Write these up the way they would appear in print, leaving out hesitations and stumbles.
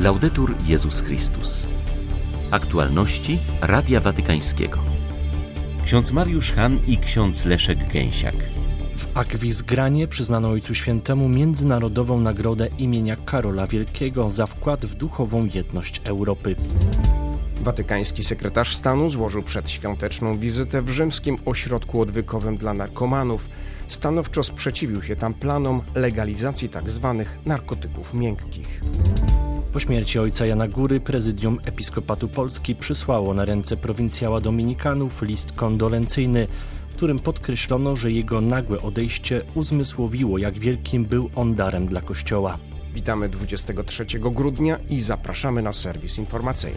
Laudetur Jezus Chrystus. Aktualności Radia Watykańskiego. Ksiądz Mariusz Hahn i ksiądz Leszek Gęsiak. W Akwizgranie przyznano Ojcu Świętemu Międzynarodową Nagrodę imienia Karola Wielkiego za wkład w duchową jedność Europy. Watykański sekretarz stanu złożył przedświąteczną wizytę w rzymskim ośrodku odwykowym dla narkomanów. Stanowczo sprzeciwił się tam planom legalizacji tzw. narkotyków miękkich. Po śmierci ojca Jana Góry prezydium Episkopatu Polski przysłało na ręce prowincjała dominikanów list kondolencyjny, w którym podkreślono, że jego nagłe odejście uzmysłowiło, jak wielkim był on darem dla Kościoła. Witamy 23 grudnia i zapraszamy na serwis informacyjny.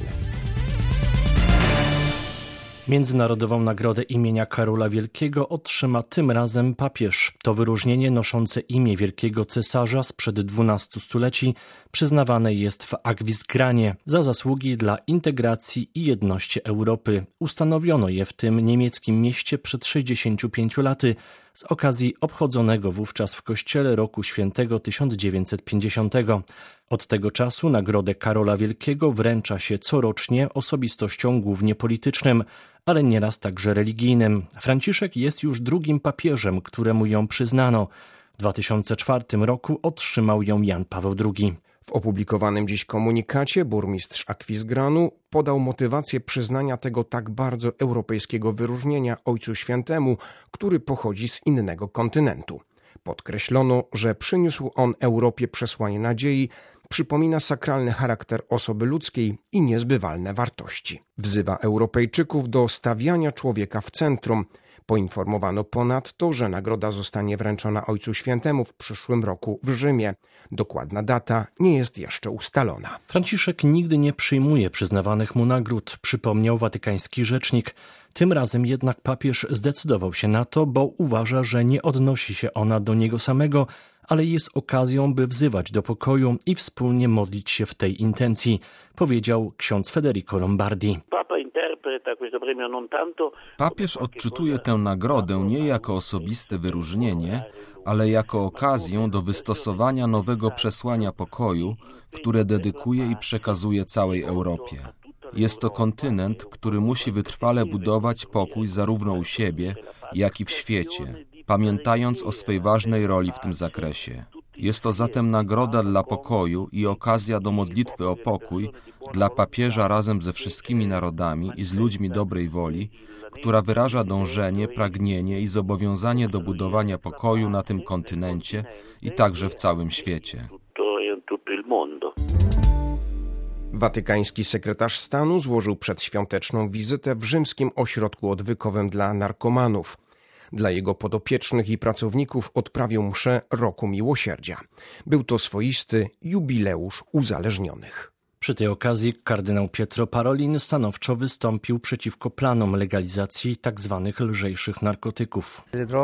Międzynarodową Nagrodę imienia Karola Wielkiego otrzyma tym razem papież. To wyróżnienie noszące imię wielkiego cesarza sprzed 12 stuleci przyznawane jest w Akwizgranie za zasługi dla integracji i jedności Europy. Ustanowiono je w tym niemieckim mieście przed 65 laty z okazji obchodzonego wówczas w kościele roku świętego 1950. Od tego czasu Nagrodę Karola Wielkiego wręcza się corocznie osobistościom głównie politycznym, ale nieraz także religijnym. Franciszek jest już drugim papieżem, któremu ją przyznano. W 2004 roku otrzymał ją Jan Paweł II. W opublikowanym dziś komunikacie burmistrz Akwizgranu podał motywację przyznania tego tak bardzo europejskiego wyróżnienia Ojcu Świętemu, który pochodzi z innego kontynentu. Podkreślono, że przyniósł on Europie przesłanie nadziei, przypomina sakralny charakter osoby ludzkiej i niezbywalne wartości. Wzywa Europejczyków do stawiania człowieka w centrum. Poinformowano ponadto, że nagroda zostanie wręczona Ojcu Świętemu w przyszłym roku w Rzymie. Dokładna data nie jest jeszcze ustalona. Franciszek nigdy nie przyjmuje przyznawanych mu nagród, przypomniał watykański rzecznik. Tym razem jednak papież zdecydował się na to, bo uważa, że nie odnosi się ona do niego samego, ale jest okazją, by wzywać do pokoju i wspólnie modlić się w tej intencji, powiedział ksiądz Federico Lombardi. Papież odczytuje tę nagrodę nie jako osobiste wyróżnienie, ale jako okazję do wystosowania nowego przesłania pokoju, które dedykuje i przekazuje całej Europie. Jest to kontynent, który musi wytrwale budować pokój zarówno u siebie, jak i w świecie, pamiętając o swej ważnej roli w tym zakresie. Jest to zatem nagroda dla pokoju i okazja do modlitwy o pokój dla papieża razem ze wszystkimi narodami i z ludźmi dobrej woli, która wyraża dążenie, pragnienie i zobowiązanie do budowania pokoju na tym kontynencie i także w całym świecie. Watykański sekretarz stanu złożył przedświąteczną wizytę w rzymskim ośrodku odwykowym dla narkomanów. Dla jego podopiecznych i pracowników odprawił mszę Roku Miłosierdzia. Był to swoisty jubileusz uzależnionych. Przy tej okazji kardynał Pietro Parolin stanowczo wystąpił przeciwko planom legalizacji tzw. lżejszych narkotyków.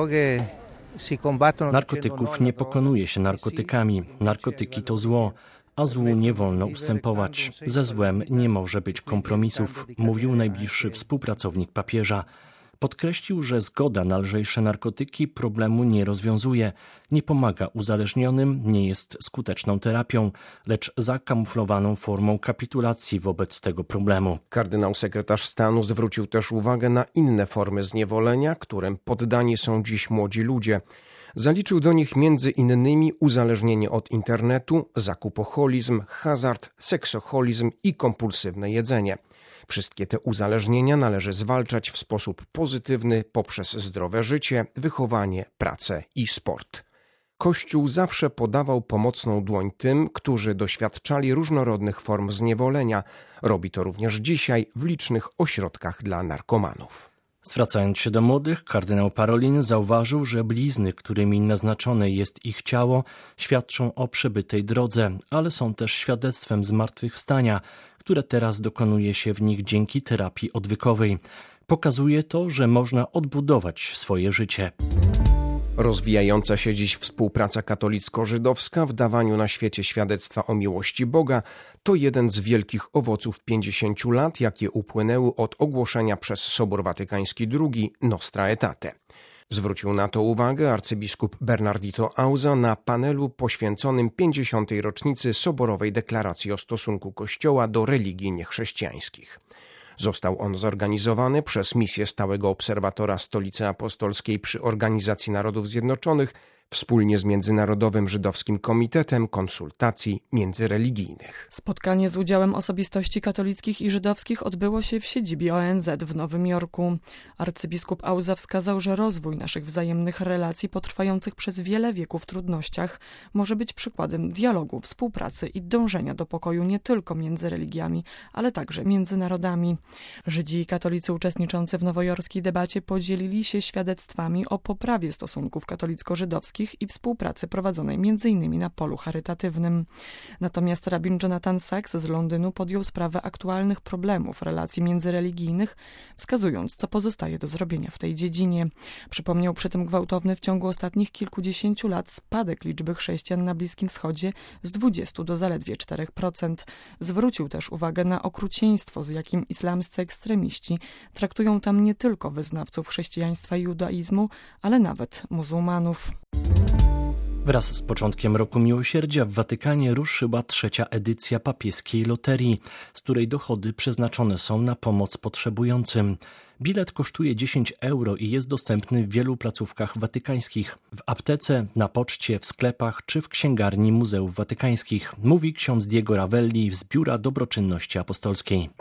Narkotyków nie pokonuje się narkotykami. Narkotyki to zło, a złu nie wolno ustępować. Ze złem nie może być kompromisów, mówił najbliższy współpracownik papieża. Podkreślił, że zgoda na lżejsze narkotyki problemu nie rozwiązuje, nie pomaga uzależnionym, nie jest skuteczną terapią, lecz zakamuflowaną formą kapitulacji wobec tego problemu. Kardynał sekretarz stanu zwrócił też uwagę na inne formy zniewolenia, którym poddani są dziś młodzi ludzie. Zaliczył do nich między innymi uzależnienie od internetu, zakupoholizm, hazard, seksoholizm i kompulsywne jedzenie. Wszystkie te uzależnienia należy zwalczać w sposób pozytywny poprzez zdrowe życie, wychowanie, pracę i sport. Kościół zawsze podawał pomocną dłoń tym, którzy doświadczali różnorodnych form zniewolenia. Robi to również dzisiaj w licznych ośrodkach dla narkomanów. Zwracając się do młodych, kardynał Parolin zauważył, że blizny, którymi naznaczone jest ich ciało, świadczą o przebytej drodze, ale są też świadectwem zmartwychwstania, które teraz dokonuje się w nich dzięki terapii odwykowej. Pokazuje to, że można odbudować swoje życie. Rozwijająca się dziś współpraca katolicko-żydowska w dawaniu na świecie świadectwa o miłości Boga to jeden z wielkich owoców 50 lat, jakie upłynęły od ogłoszenia przez Sobór Watykański II Nostra Aetate. Zwrócił na to uwagę arcybiskup Bernardito Auza na panelu poświęconym 50. rocznicy Soborowej Deklaracji o stosunku Kościoła do religii niechrześcijańskich. Został on zorganizowany przez misję stałego obserwatora Stolicy Apostolskiej przy Organizacji Narodów Zjednoczonych wspólnie z Międzynarodowym Żydowskim Komitetem Konsultacji Międzyreligijnych. Spotkanie z udziałem osobistości katolickich i żydowskich odbyło się w siedzibie ONZ w Nowym Jorku. Arcybiskup Auza wskazał, że rozwój naszych wzajemnych relacji po trwających przez wiele wieków trudnościach może być przykładem dialogu, współpracy i dążenia do pokoju nie tylko między religiami, ale także między narodami. Żydzi i katolicy uczestniczący w nowojorskiej debacie podzielili się świadectwami o poprawie stosunków katolicko-żydowskich i współpracy prowadzonej m.in. na polu charytatywnym. Natomiast rabin Jonathan Sachs z Londynu podjął sprawę aktualnych problemów relacji międzyreligijnych, wskazując, co pozostaje do zrobienia w tej dziedzinie. Przypomniał przy tym gwałtowny w ciągu ostatnich kilkudziesięciu lat spadek liczby chrześcijan na Bliskim Wschodzie z 20 do zaledwie 4%. Zwrócił też uwagę na okrucieństwo, z jakim islamscy ekstremiści traktują tam nie tylko wyznawców chrześcijaństwa i judaizmu, ale nawet muzułmanów. Wraz z początkiem Roku Miłosierdzia w Watykanie ruszyła 3. edycja papieskiej loterii, z której dochody przeznaczone są na pomoc potrzebującym. Bilet kosztuje 10 euro i jest dostępny w wielu placówkach watykańskich, w aptece, na poczcie, w sklepach czy w księgarni muzeów watykańskich, mówi ksiądz Diego Ravelli z Biura Dobroczynności Apostolskiej.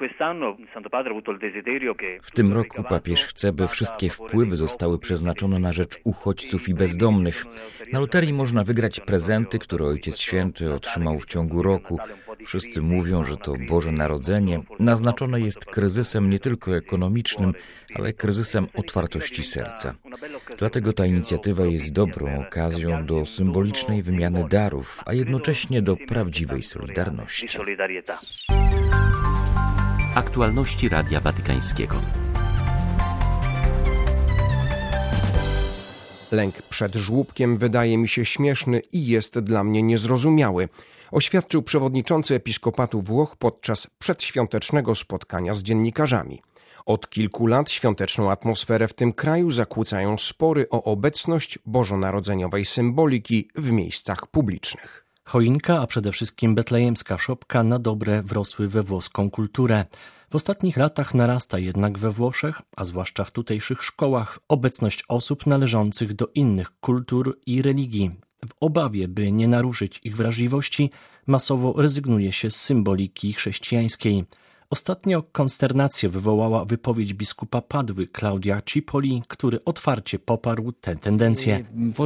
W tym roku papież chce, by wszystkie wpływy zostały przeznaczone na rzecz uchodźców i bezdomnych. Na loterii można wygrać prezenty, które Ojciec Święty otrzymał w ciągu roku. Wszyscy mówią, że to Boże Narodzenie naznaczone jest kryzysem nie tylko ekonomicznym, ale kryzysem otwartości serca. Dlatego ta inicjatywa jest dobrą okazją do symbolicznej wymiany darów, a jednocześnie do prawdziwej solidarności. Aktualności Radia Watykańskiego. Lęk przed żłóbkiem wydaje mi się śmieszny i jest dla mnie niezrozumiały, oświadczył przewodniczący Episkopatu Włoch podczas przedświątecznego spotkania z dziennikarzami. Od kilku lat świąteczną atmosferę w tym kraju zakłócają spory o obecność bożonarodzeniowej symboliki w miejscach publicznych. Choinka, a przede wszystkim betlejemska szopka na dobre wrosły we włoską kulturę. W ostatnich latach narasta jednak we Włoszech, a zwłaszcza w tutejszych szkołach, obecność osób należących do innych kultur i religii. W obawie, by nie naruszyć ich wrażliwości, masowo rezygnuje się z symboliki chrześcijańskiej. Ostatnio konsternację wywołała wypowiedź biskupa Padwy Claudia Cipoli, który otwarcie poparł tę tendencję.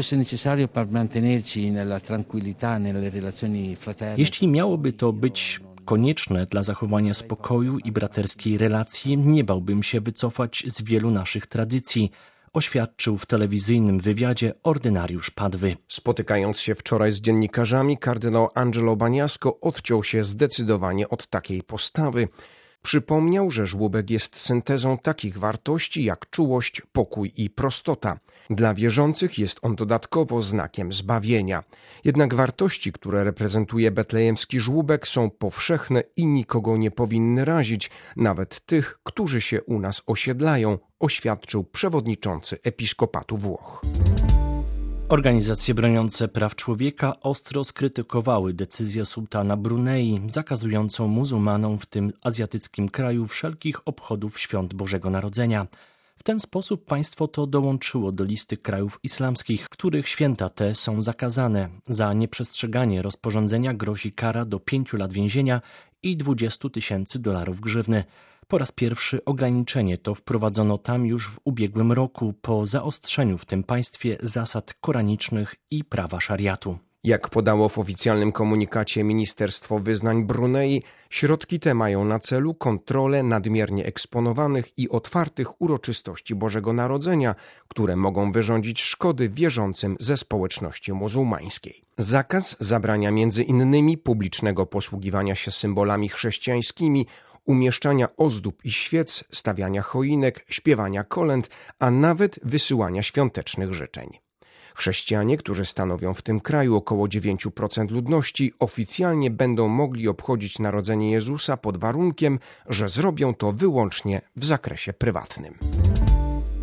Jeśli miałoby to być konieczne dla zachowania spokoju i braterskiej relacji, nie bałbym się wycofać z wielu naszych tradycji, oświadczył w telewizyjnym wywiadzie ordynariusz Padwy. Spotykając się wczoraj z dziennikarzami, kardynał Angelo Baniasco odciął się zdecydowanie od takiej postawy. Przypomniał, że żłóbek jest syntezą takich wartości jak czułość, pokój i prostota. Dla wierzących jest on dodatkowo znakiem zbawienia. Jednak wartości, które reprezentuje betlejemski żłóbek, są powszechne i nikogo nie powinny razić, nawet tych, którzy się u nas osiedlają, oświadczył przewodniczący Episkopatu Włoch. Organizacje broniące praw człowieka ostro skrytykowały decyzję sułtana Brunei zakazującą muzułmanom w tym azjatyckim kraju wszelkich obchodów świąt Bożego Narodzenia. W ten sposób państwo to dołączyło do listy krajów islamskich, których święta te są zakazane. Za nieprzestrzeganie rozporządzenia grozi kara do 5 lat więzienia i $20,000 grzywny. Po raz pierwszy ograniczenie to wprowadzono tam już w ubiegłym roku po zaostrzeniu w tym państwie zasad koranicznych i prawa szariatu. Jak podało w oficjalnym komunikacie Ministerstwo Wyznań Brunei, środki te mają na celu kontrolę nadmiernie eksponowanych i otwartych uroczystości Bożego Narodzenia, które mogą wyrządzić szkody wierzącym ze społeczności muzułmańskiej. Zakaz zabrania między innymi publicznego posługiwania się symbolami chrześcijańskimi, umieszczania ozdób i świec, stawiania choinek, śpiewania kolęd, a nawet wysyłania świątecznych życzeń. Chrześcijanie, którzy stanowią w tym kraju około 9% ludności, oficjalnie będą mogli obchodzić Narodzenie Jezusa pod warunkiem, że zrobią to wyłącznie w zakresie prywatnym.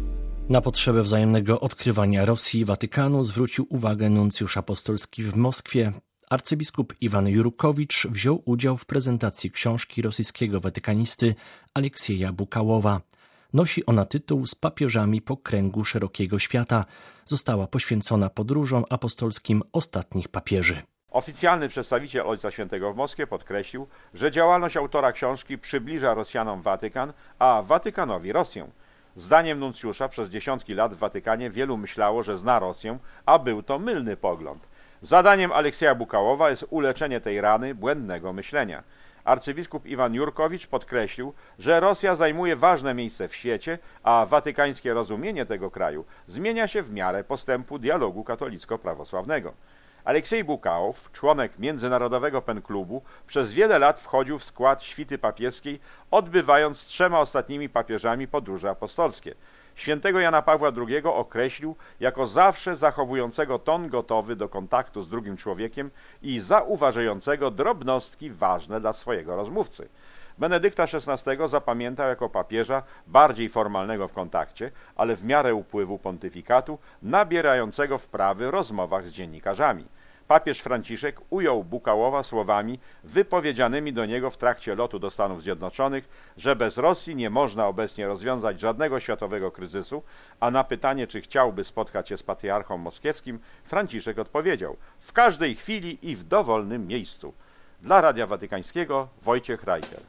Na potrzebę wzajemnego odkrywania Rosji i Watykanu zwrócił uwagę nuncjusz apostolski w Moskwie. Arcybiskup Iwan Jurkowicz wziął udział w prezentacji książki rosyjskiego watykanisty Aleksieja Bukałowa. Nosi ona tytuł „Z papieżami po kręgu szerokiego świata”. Została poświęcona podróżom apostolskim ostatnich papieży. Oficjalny przedstawiciel Ojca Świętego w Moskwie podkreślił, że działalność autora książki przybliża Rosjanom Watykan, a Watykanowi Rosję. Zdaniem nuncjusza przez dziesiątki lat w Watykanie wielu myślało, że zna Rosję, a był to mylny pogląd. Zadaniem Aleksieja Bukałowa jest uleczenie tej rany błędnego myślenia. Arcybiskup Iwan Jurkowicz podkreślił, że Rosja zajmuje ważne miejsce w świecie, a watykańskie rozumienie tego kraju zmienia się w miarę postępu dialogu katolicko-prawosławnego. Aleksiej Bukałow, członek Międzynarodowego Pen-Klubu, przez wiele lat wchodził w skład świty papieskiej, odbywając z 3 ostatnimi papieżami podróże apostolskie. Świętego Jana Pawła II określił jako zawsze zachowującego ton gotowy do kontaktu z drugim człowiekiem i zauważającego drobnostki ważne dla swojego rozmówcy. Benedykta XVI zapamiętał jako papieża bardziej formalnego w kontakcie, ale w miarę upływu pontyfikatu nabierającego wprawy w rozmowach z dziennikarzami. Papież Franciszek ujął Bukałowa słowami wypowiedzianymi do niego w trakcie lotu do Stanów Zjednoczonych, że bez Rosji nie można obecnie rozwiązać żadnego światowego kryzysu, a na pytanie, czy chciałby spotkać się z patriarchą moskiewskim, Franciszek odpowiedział: w każdej chwili i w dowolnym miejscu. Dla Radia Watykańskiego Wojciech Reichel.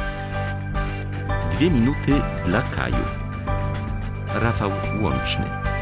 2 minuty dla Kaju. Rafał Łączny.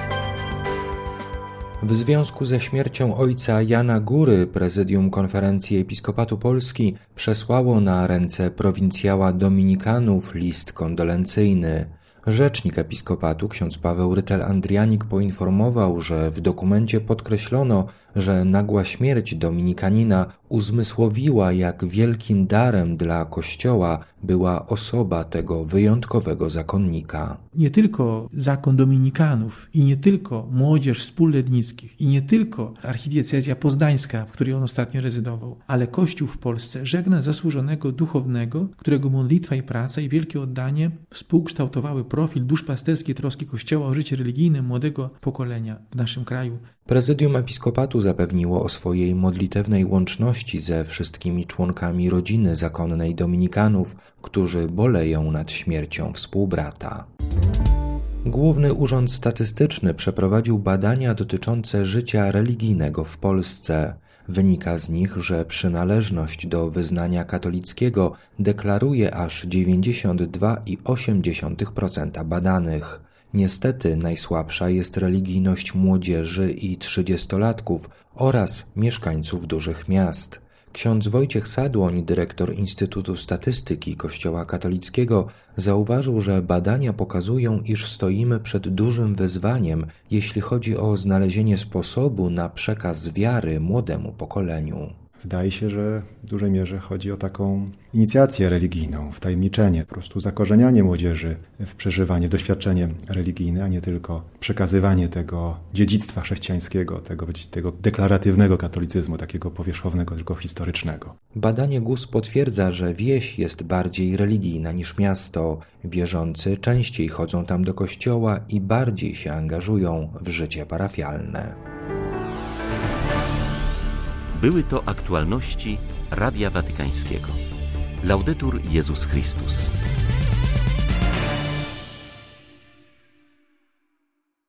W związku ze śmiercią ojca Jana Góry Prezydium Konferencji Episkopatu Polski przesłało na ręce prowincjała dominikanów list kondolencyjny. Rzecznik episkopatu ksiądz Paweł Rytel-Andrianik poinformował, że w dokumencie podkreślono, że nagła śmierć dominikanina uzmysłowiła, jak wielkim darem dla Kościoła była osoba tego wyjątkowego zakonnika. Nie tylko zakon dominikanów i nie tylko młodzież współletnickich i nie tylko archidiecezja poznańska, w której on ostatnio rezydował, ale Kościół w Polsce żegna zasłużonego duchownego, którego modlitwa i praca i wielkie oddanie współkształtowały profil duszpasterskiej troski Kościoła o życie religijne młodego pokolenia w naszym kraju. Prezydium Episkopatu zapewniło o swojej modlitewnej łączności ze wszystkimi członkami rodziny zakonnej dominikanów, którzy boleją nad śmiercią współbrata. Główny Urząd Statystyczny przeprowadził badania dotyczące życia religijnego w Polsce. Wynika z nich, że przynależność do wyznania katolickiego deklaruje aż 92,8% badanych. Niestety najsłabsza jest religijność młodzieży i 30-latków oraz mieszkańców dużych miast. Ksiądz Wojciech Sadłoń, dyrektor Instytutu Statystyki Kościoła Katolickiego, zauważył, że badania pokazują, iż stoimy przed dużym wyzwaniem, jeśli chodzi o znalezienie sposobu na przekaz wiary młodemu pokoleniu. Wydaje się, że w dużej mierze chodzi o taką inicjację religijną, wtajemniczenie, po prostu zakorzenianie młodzieży w przeżywanie, doświadczenie religijne, a nie tylko przekazywanie tego dziedzictwa chrześcijańskiego, tego deklaratywnego katolicyzmu, takiego powierzchownego, tylko historycznego. Badanie GUS potwierdza, że wieś jest bardziej religijna niż miasto. Wierzący częściej chodzą tam do kościoła i bardziej się angażują w życie parafialne. Były to aktualności Radia Watykańskiego. Laudetur Jezus Chrystus.